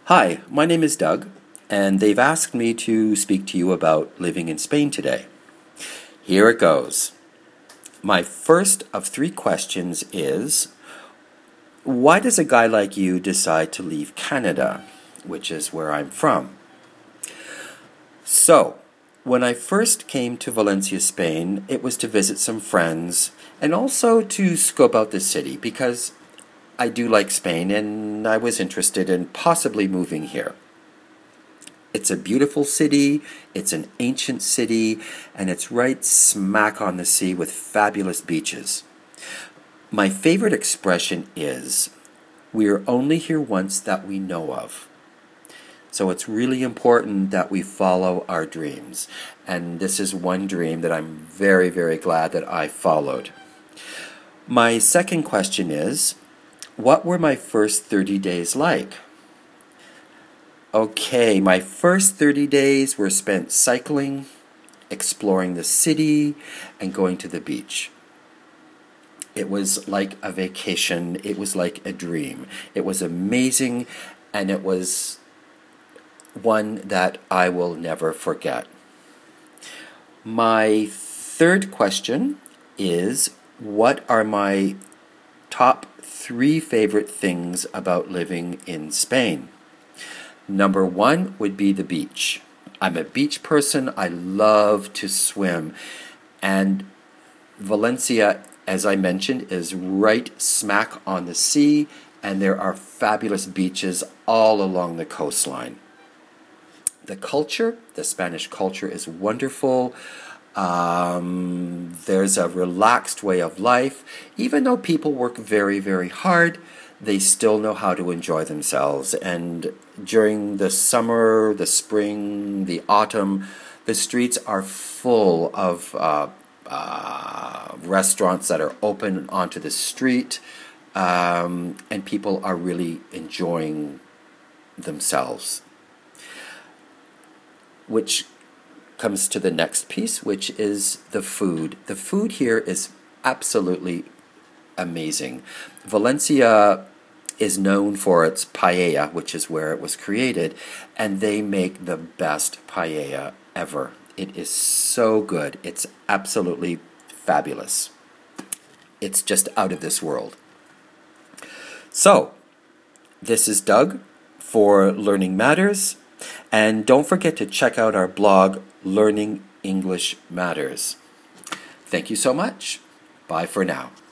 Hi, my name is Doug, and they've asked me to speak to you about living in Spain today. Here it goes. My first of three questions is, why does a guy like you decide to leave Canada, which is where I'm from? So, when I first came to Valencia, Spain, it was to visit some friends and also to scope out the city because I do like Spain and I was interested in possibly moving here. It's a beautiful city, it's an ancient city, and it's right smack on the sea with fabulous beaches. My favorite expression is, we're only here once that we know of. So it's really important that we follow our dreams. And this is one dream that I'm very, very glad that I followed. My second question is, what were my first 30 days like? Okay, my first 30 days were spent cycling, exploring the city, and going to the beach. It was like a vacation. It was like a dream. It was amazing, and it was one that I will never forget. My third question is, what are my top three favorite things about living in Spain? Number one would be the beach. I'm a beach person. I love to swim. And Valencia, as I mentioned, is right smack on the sea, and there are fabulous beaches all along the coastline. The culture, the Spanish culture, is wonderful. There's a relaxed way of life. Even though people work very, very hard, they still know how to enjoy themselves. And during the summer, the spring, the autumn, the streets are full of restaurants that are open onto the street, and people are really enjoying themselves. Which comes to the next piece, which is the food. The food here is absolutely amazing. Valencia is known for its paella, which is where it was created, and they make the best paella ever. It is so good. It's absolutely fabulous. It's just out of this world. So, this is Doug for Learning Matters. And don't forget to check out our blog, Learning English Matters. Thank you so much. Bye for now.